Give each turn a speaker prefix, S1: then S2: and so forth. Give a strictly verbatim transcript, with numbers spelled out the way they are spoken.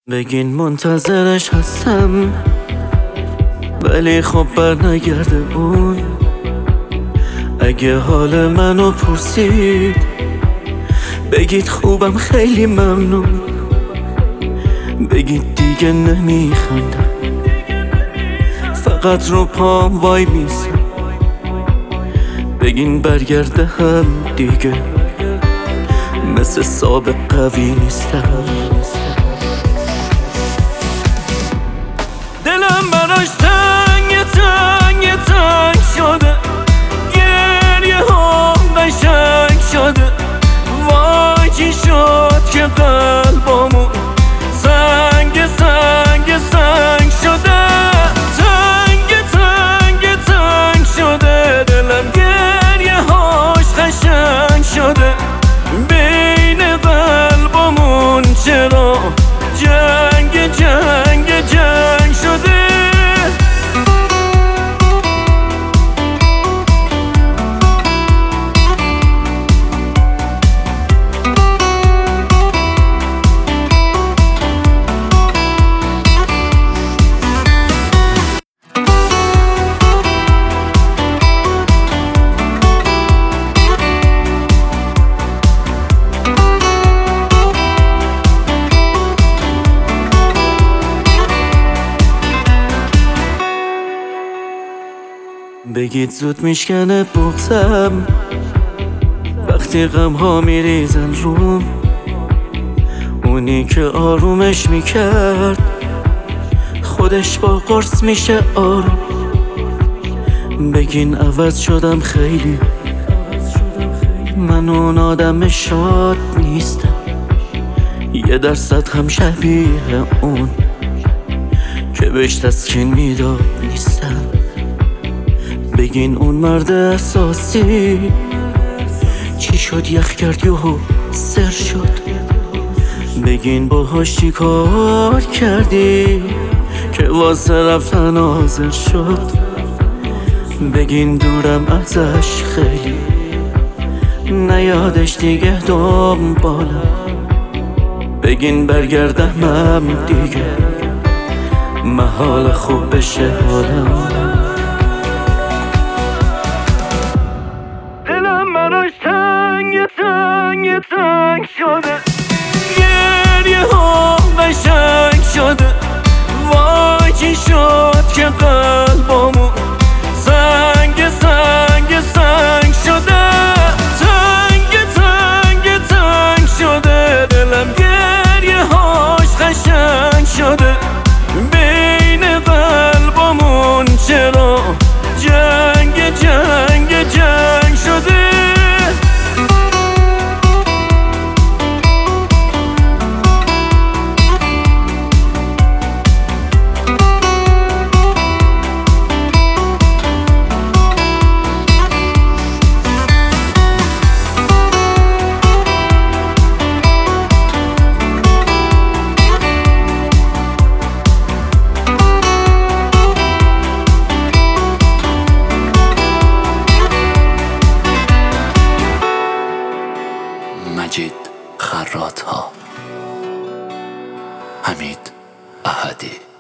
S1: بگین منتظرش هستم، ولی خب بر نگرده اون. اگه حال منو پرسید بگید خوبم، خیلی ممنون. بگید دیگه نمیخندم، فقط رو پام وای میسم. بگین برگرده هم دیگه، مثل سابق قوی نیستم. دلم براش تنگ تنگ تنگ شده، گریه ها قشنگ شده. وای چی شد که قلبمون سنگ سنگ سنگ شده. تنگ تنگ تنگ شده، دلم گریه هاش قشنگ شده. بین قلبمون چرا جنگ جنگ جنگ شده. بگید زود میشکنه بغضم وقتی غم ها میریزن روم. اونی که آرومش میکرد خودش با قرص میشه آروم. بگین عوض شدم خیلی، من اون آدم شاد نیستم. یه درصد هم شبیه اون که بهش تسکین میداد نیستم. بگین اون مرد احساسی چی شد، یخ کرد یهو سر شد. بگین باهاش چی کار کردی که واسه رفتن حاضر شد. بگین دورم ازش خیلی، نیادش دیگه دنبالم. بگین برگردم دیگه، محال خوب بشه حالم. براش تنگ تنگ تنگ شده، گریه ها قشنگ شده. وای چی شد که قلبمون سنگ سنگ سنگ شده. تنگ تنگ تنگ شده، دلم گریه هاش قشنگ شده. بین قلبمون چرا جنگ جنگ جنگ شده.
S2: مجید خرات‌ها، حمید احدی.